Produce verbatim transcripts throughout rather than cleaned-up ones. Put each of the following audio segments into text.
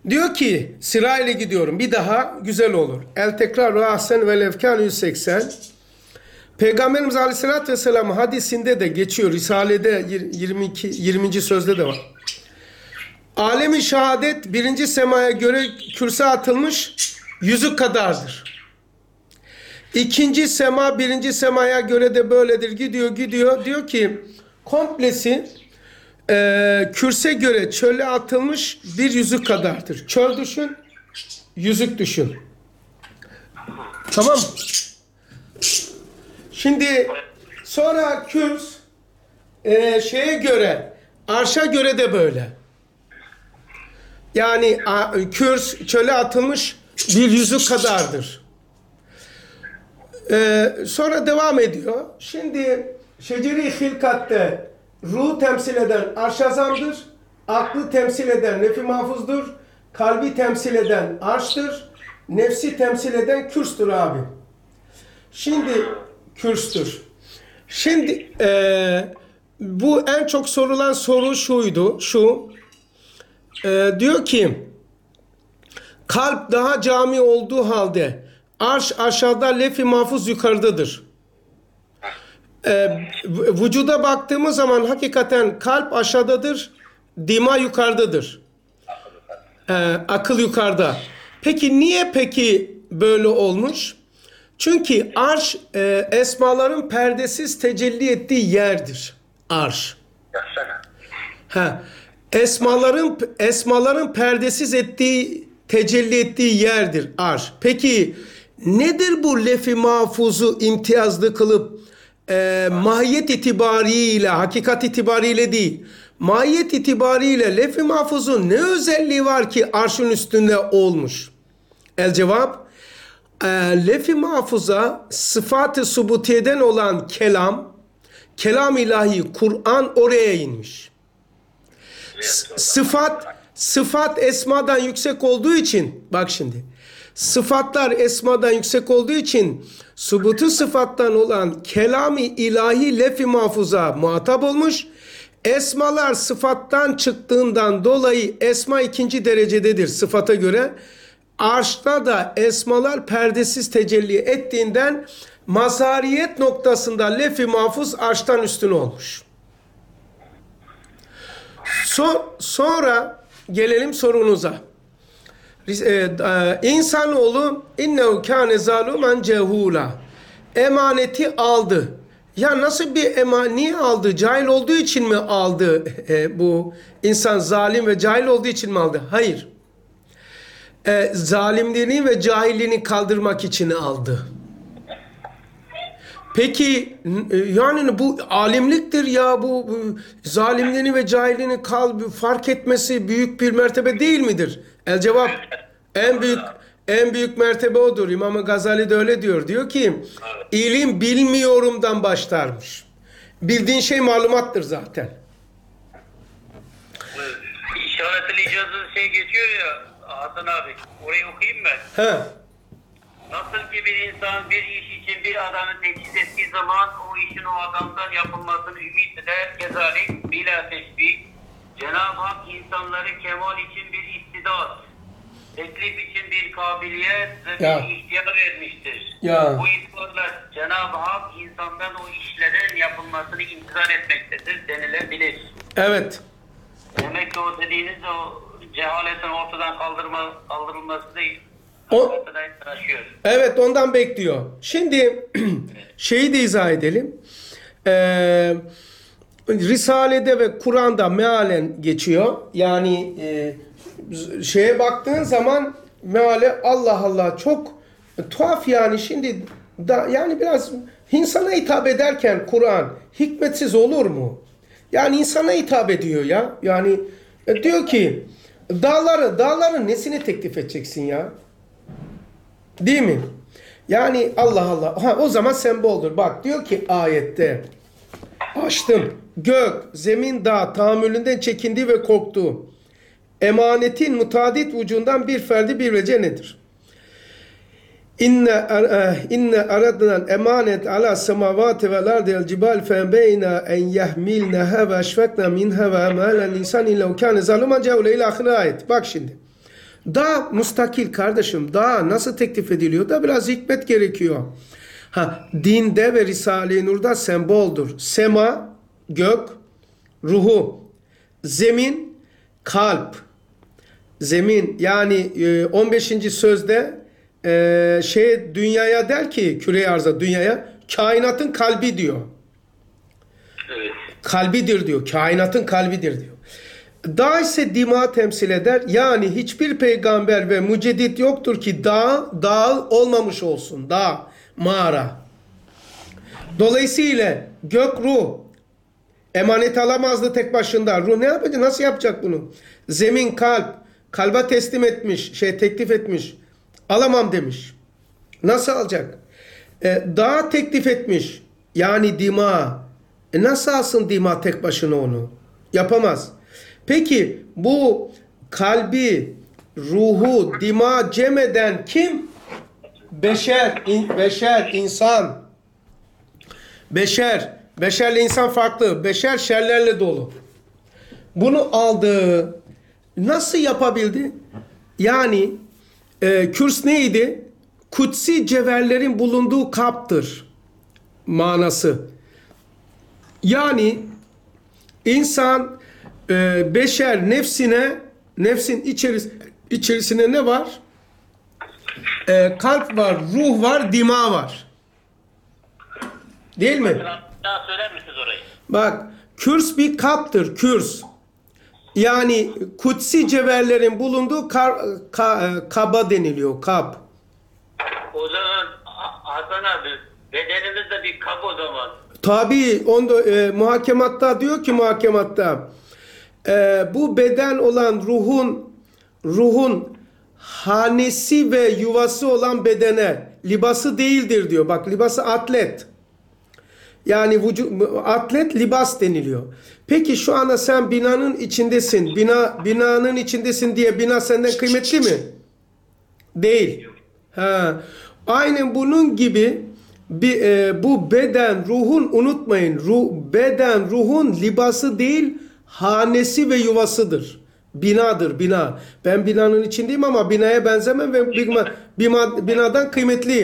Diyor ki sırayla gidiyorum. Bir daha güzel olur. El tekrar ve ahsen ve levkan yüz seksen. Peygamberimiz Aleyhisselatü Vesselam hadisinde de geçiyor. Risale'de yirmi iki, yirminci sözde de var. Alemi şehadet birinci semaya göre kürse atılmış yüzük kadardır. İkinci sema birinci semaya göre de böyledir. Gidiyor gidiyor. Diyor ki komplesi e, kürse göre çöle atılmış bir yüzük kadardır. Çöl düşün, yüzük düşün. Tamam mı? Şimdi sonra kürs e, şeye göre, arşa göre de böyle. Yani a, kürs çöle atılmış bir yüzük kadardır. E, sonra devam ediyor. Şimdi şeceri hilkatte ruhu temsil eden arş azamdır. Aklı temsil eden nef-i mahfuzdur. Kalbi temsil eden arştır. Nefsi temsil eden kürstür abi. Şimdi kürstür. Şimdi e, bu en çok sorulan soru şuydu, şu. E, diyor ki kalp daha cami olduğu halde arş aşağıda, lef-i mahfuz yukarıdadır. E, vücuda baktığımız zaman hakikaten kalp aşağıdadır, dima yukarıdadır. E, akıl yukarıda. Peki niye peki böyle olmuş? Çünkü arş e, esmaların perdesiz tecelli ettiği yerdir. Arş. Ha, esmaların esmaların perdesiz ettiği, tecelli ettiği yerdir arş. Peki nedir bu lef-i mahfuzu imtiyazlı kılıp e, mahiyet itibariyle, hakikat itibariyle değil, mahiyet itibariyle lef-i mahfuzun ne özelliği var ki arşın üstünde olmuş? El cevap, e, lef-i mahfuza sıfat-ı subutiyeden olan kelam, kelam ilahi Kur'an oraya inmiş. S- sıfat, sıfat esmadan yüksek olduğu için, bak şimdi, sıfatlar esmadan yüksek olduğu için subutu sıfattan olan kelam-ı ilahi lef-i mahfuza muhatap olmuş. Esmalar sıfattan çıktığından dolayı esma ikinci derecededir sıfata göre. Arşta da esmalar perdesiz tecelli ettiğinden mazhariyet noktasında lef-i mahfuz arştan üstün olmuş. So sonra gelelim sorunuza. E, e, insanoğlu innehu kâne zalûmen cehûlâ. Emaneti aldı. Ya nasıl bir emanet? Niye aldı? Cahil olduğu için mi aldı? E, bu insan zalim ve cahil olduğu için mi aldı? Hayır. E, zalimliğini ve cahilliğini kaldırmak için aldı. Peki yani bu alimliktir ya, bu, bu zalimliğini ve cahilliğini kal, fark etmesi büyük bir mertebe değil midir? El cevap, en büyük en büyük mertebe odur. İmam Gazali de öyle diyor. Diyor ki ilim bilmiyorumdan başlarmış. Bildiğin şey malumattır zaten. İşaretli icazı şey geçiyor ya Hasan abi, orayı okuyayım ben. He. Nasıl ki bir insan bir iş için bir adamı teçhiz ettiği zaman o işin o adamdan yapılmasını ümit eder. Kezalik bila teşbih. Cenab-ı Hak insanları kemal için bir istidat, teklif için bir kabiliyet ve Ya. bir ihtiyar vermiştir. Ya. Bu ihtiyarlar Cenab-ı Hak insandan o işlerin yapılmasını intizar etmektedir denilebilir. Evet. Demek ki o dediğiniz o cehaletin ortadan kaldırma, kaldırılması değil. O, Taşıyor. evet, ondan bekliyor. Şimdi şeyi de izah edelim. Ee, Risale'de ve Kur'an'da mealen geçiyor. Yani e, şeye baktığın zaman meale Allah Allah çok tuhaf yani. Şimdi da, yani biraz insana hitap ederken Kur'an hikmetsiz olur mu? Yani insana hitap ediyor ya. Yani e, diyor ki dağları, dağların nesini teklif edeceksin ya? Değil mi? Yani Allah Allah. Ha, o zaman semboldür. Bak diyor ki ayette açtım. Gök, zemin, dağ tahammülünden çekindi ve korktu. Emanetin mutadit vücudundan bir ferdi bir vece nedir? İnne inne aradna emanet ala semavati vel ardi vel cibal fe beyna en yahmilnaha ve eşfekna minha ve amalen insan illa kana zaluman cehule ila ahir ayet. Bak şimdi. Daha mustakil kardeşim. Daha nasıl teklif ediliyor da biraz hikmet gerekiyor. Ha, dinde ve Risale-i Nur'da semboldür. Sema, gök, ruhu. Zemin, kalp. Zemin yani on beşinci sözde e, şey dünyaya der ki küre arza dünyaya kainatın kalbi diyor. Evet. Kalbidir diyor. Kainatın kalbidir diyor. Dağ ise dima temsil eder. Yani hiçbir peygamber ve müceddit yoktur ki dağ, dağ olmamış olsun. Dağ, mağara. Dolayısıyla gök ruh. Emanet alamazdı tek başında. Ruh ne yapacak? Nasıl yapacak bunu? Zemin kalp. Kalbe teslim etmiş. Şey teklif etmiş. Alamam demiş. Nasıl alacak? E, dağ teklif etmiş. Yani dima. E nasıl alsın dima tek başına onu? Yapamaz. Peki bu kalbi, ruhu, dima cem eden kim? Beşer, in, beşer, insan. Beşer. Beşerle insan farklı. Beşer şerlerle dolu. Bunu aldı. Nasıl yapabildi? Yani e, kürs neydi? Kutsi cevherlerin bulunduğu kaptır. Manası. Yani insan e, beşer nefsine nefsin içeris içerisine ne var? E, kalp var, ruh var, dima var. Değil mi? Daha söyler misiniz orayı? Bak, kürs bir kaptır, kürs. Yani kutsi cevherlerin bulunduğu kar, ka, kaba deniliyor, kap. O zaman Hasan abi bedenimiz de bir kap o zaman. Tabii onda e, muhakematta diyor ki muhakematta e, bu beden olan ruhun ruhun hanesi ve yuvası olan bedene libası değildir diyor. Bak libası atlet. Yani vücut, atlet libas deniliyor. Peki şu anda sen binanın içindesin. Bina binanın içindesin diye bina senden kıymetli mi? Değil. Ha. Aynen bunun gibi bir, e, bu beden ruhun unutmayın. Ruh, beden ruhun libası değil hanesi ve yuvasıdır. Binadır bina. Ben binanın içindeyim ama binaya benzemem ve bina, bina, binadan kıymetliyim.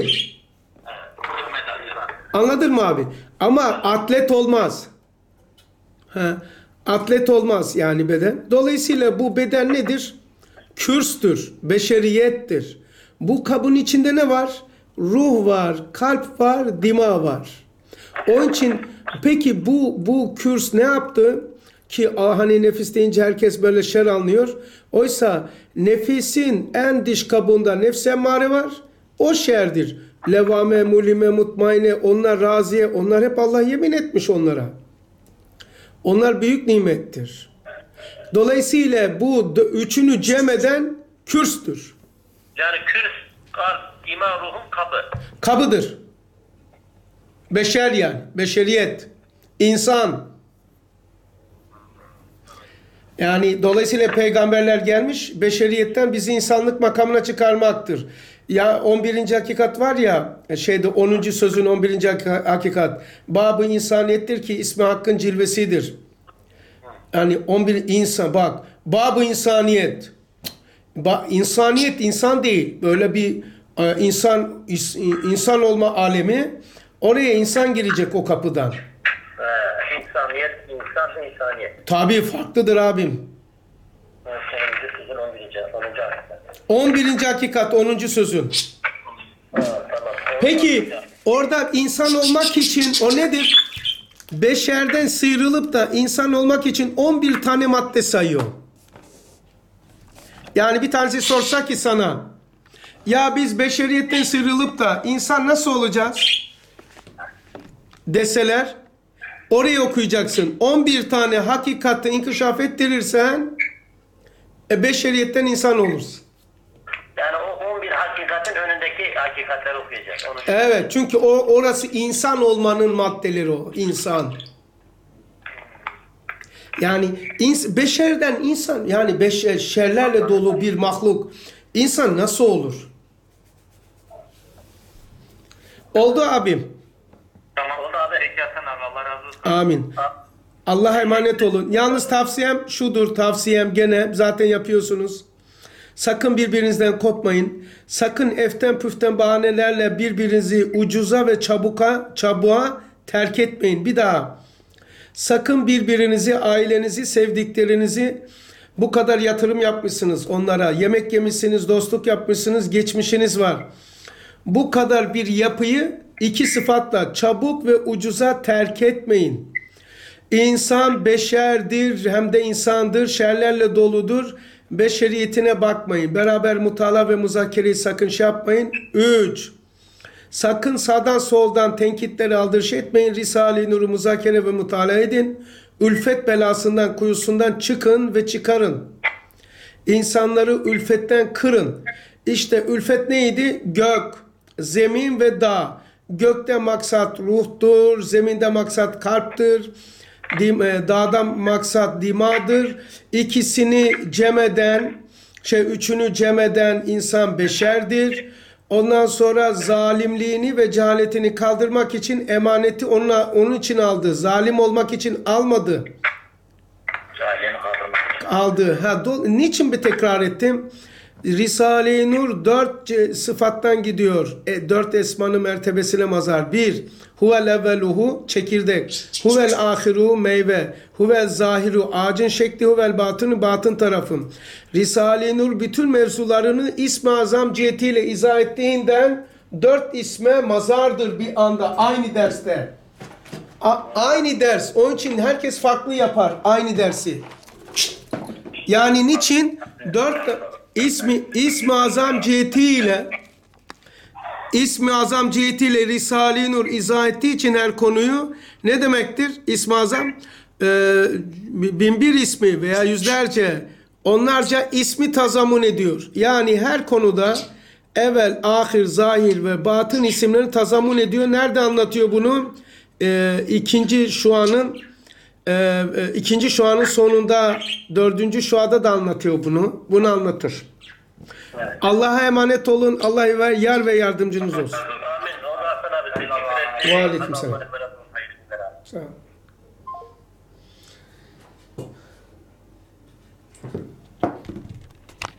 Anladın mı abi? Ama atlet olmaz. Ha, atlet olmaz yani beden. Dolayısıyla bu beden nedir? Kürstür, beşeriyettir. Bu kabın içinde ne var? Ruh var, kalp var, dima var. Onun için peki bu bu kürs ne yaptı? Ki hani nefis deyince herkes böyle şer anlıyor. Oysa nefisin en dış kabuğunda nefs emmare var. O şerdir. Levame, mulime, mutmaine, onlar raziye, onlar hep Allah yemin etmiş onlara. Onlar büyük nimettir. Dolayısıyla bu üçünü cem eden kürstür. Yani kürs, kalp, ima, ruhun kabı. Kabıdır. Beşer yani. Beşeriyet. İnsan. Yani dolayısıyla peygamberler gelmiş beşeriyetten bizi insanlık makamına çıkarmaktır. Ya on birinci hakikat var ya şeyde onuncu sözün on birinci hakikat. Bab-ı insaniyettir ki ismi hakkın cilvesidir. Yani on bir insan bak bab-ı insaniyet. Ba, insaniyet insan değil. Böyle bir e, insan is, insan olma alemi oraya insan girecek o kapıdan. Ee, insaniyet, insan, insaniyet. Tabii farklıdır abim. on birinci, onuncu on birinci hakikat onuncu sözün. Peki orada insan olmak için o nedir? Beşerden sıyrılıp da insan olmak için on bir tane madde sayıyor. Yani bir tanesi sorsa ki sana ya biz beşeriyetten sıyrılıp da insan nasıl olacağız? Deseler orayı okuyacaksın. on bir tane hakikati inkişaf ettirirsen e, beşeriyetten insan olursun. Yani o on bir hakikatin önündeki hakikatleri okuyacak. Onu Evet çünkü o orası insan olmanın maddeleri o. İnsan. Yani ins beşerden insan yani beşer şerlerle dolu bir mahluk. İnsan nasıl olur? Oldu abim. Tamam oldu abi. Peki Hasan abi Allah razı olsun. Amin. Allah'a emanet olun. Yalnız tavsiyem şudur tavsiyem gene zaten yapıyorsunuz. Sakın birbirinizden kopmayın. Sakın eften püften bahanelerle birbirinizi ucuza ve çabuka, çabuğa terk etmeyin. Bir daha. Sakın birbirinizi, ailenizi, sevdiklerinizi bu kadar yatırım yapmışsınız onlara. Yemek yemişsiniz, dostluk yapmışsınız, geçmişiniz var. Bu kadar bir yapıyı iki sıfatla çabuk ve ucuza terk etmeyin. İnsan beşerdir, hem de insandır, şerlerle doludur. Beşeriyetine bakmayın. Beraber mutala ve muzakereyi sakın şey yapmayın. Üç. Sakın sağdan soldan tenkitleri aldırış etmeyin. Risale-i Nur'u muzakere ve mutala edin. Ülfet belasından, kuyusundan çıkın ve çıkarın. İnsanları ülfetten kırın. İşte ülfet neydi? Gök, zemin ve dağ. Gökte maksat ruhtur, zeminde maksat kalptir. Dağdan maksat dimadır. İkisini cem eden, şey üçünü cem eden insan beşerdir. Ondan sonra zalimliğini ve cehaletini kaldırmak için emaneti onunla, onun için aldı. Zalim olmak için almadı. Cahilini kaldırmak için. Aldı. Ha, do, niçin bir tekrar ettim? Risale-i Nur dört sıfattan gidiyor. E, dört esmanın mertebesine mazar. Bir, huvel evveluhu çekirdek. Huvel ahiru meyve. Huvel zahiru ağacın şekli. Huvel batını batın tarafım. Risale-i Nur bütün mevzularını İsm-i Azam cihetiyle izah ettiğinden dört isme mazardır bir anda aynı derste. A- aynı ders. Onun için herkes farklı yapar aynı dersi. Yani niçin? Dört ismi İsm-i Azam cihetiyle İsm-i Azam cihetiyle Risale-i Nur izah ettiği için her konuyu ne demektir? İsm-i Azam e, bin bir ismi veya yüzlerce onlarca ismi tazamun ediyor. Yani her konuda evvel, ahir, zahir ve batın isimlerini tazamun ediyor. Nerede anlatıyor bunu? E, ikinci şuanın e, e, ikinci şuanın sonunda dördüncü şuada da anlatıyor bunu. Bunu anlatır. Evet. Allah'a emanet olun. Allah yar ve yardımcınız olsun. Amin. O da sana bir teşekkür ederim. Ve aleykümselam. Hayırlı günler. Sağ olun.